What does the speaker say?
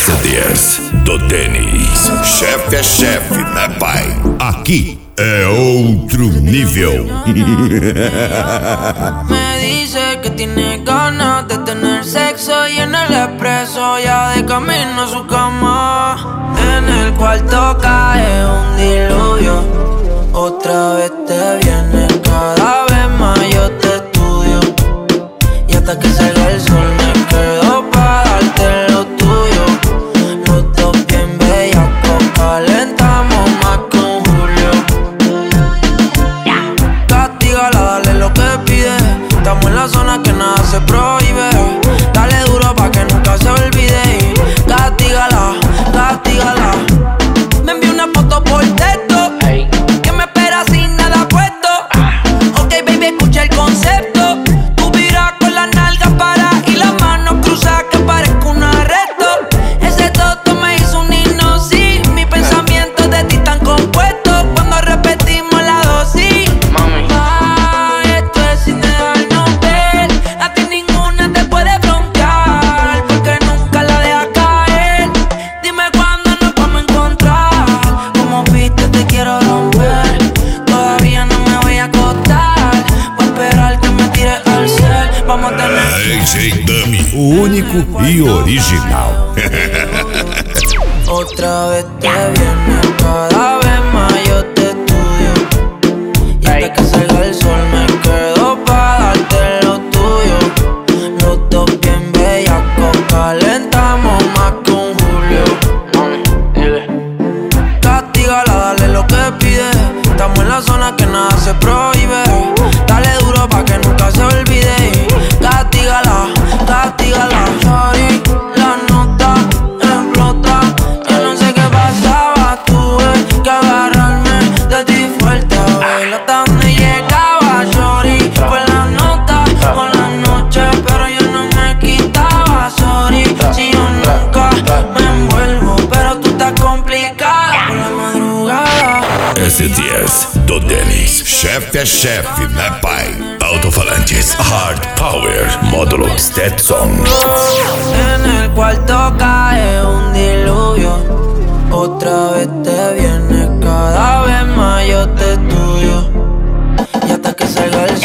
S10 do Denis. Chefe é chefe, né, pai? Aqui é outro nível. Me dice que tiene ganas de tener sexo y en el expreso ya de camino a su cama. En el cuarto cae un diluvio. Otra vez te vienes, cada vez más yo te estudio. Y hasta que salga el sol me quedo pa' darte lo tuyo. Los dos bien bellacos, calentamos más con Julio. Castígala, dale lo que pide. Estamos en la zona que nada se prohíbe. Dale duro pa' que nunca se olvide. Castígala, castígala. Me envió una foto por texto, que me espera sin nada puesto. Ok, baby, escucha el concepto. Tú miras con las nalgas para y las manos cruzadas que parezco un arresto. Ese toto me hizo un himno, sí. Mis pensamientos de ti están compuestos cuando repetimos la dosis. Mami, ay, esto es sin dejarnos ver. A ti ninguna te puede frontear, porque nunca la dejas caer. Dime cuándo nos vamos a encontrar. Como viste te quiero romper. Todavía no me voy a acostar. Voy a esperar que me tires al cielo. Vamos a tener AJ Dummy, o único e original. otra vez te vienes, cada vez más yo te estudio. Y hasta que salga el sol me quedo pa' darte lo tuyo. Los dos bien bellacos, calentamos más con Julio. Castígala, dale lo que pide. Estamos en la zona que nada se prohíbe. Dale duro pa' que nunca se olvide. Castígala, castígala. Sorry, la nota explota. Yo no sé qué pasaba, tuve que agarrarme de ti fuerte. A ver hasta donde llegaba, sorry. Fue la nota con la noche, pero yo no me quitaba, sorry. Si yo nunca me envuelvo, pero tú estás complicada por la madrugada. S10 do Denis. Chefe é chefe, né, pai? Alto-falantes Hard Power módulo Stetson. En el cuarto cae un diluvio. Otra vez te vienes, cada vez más yo te estudio. Y hasta que salga el sol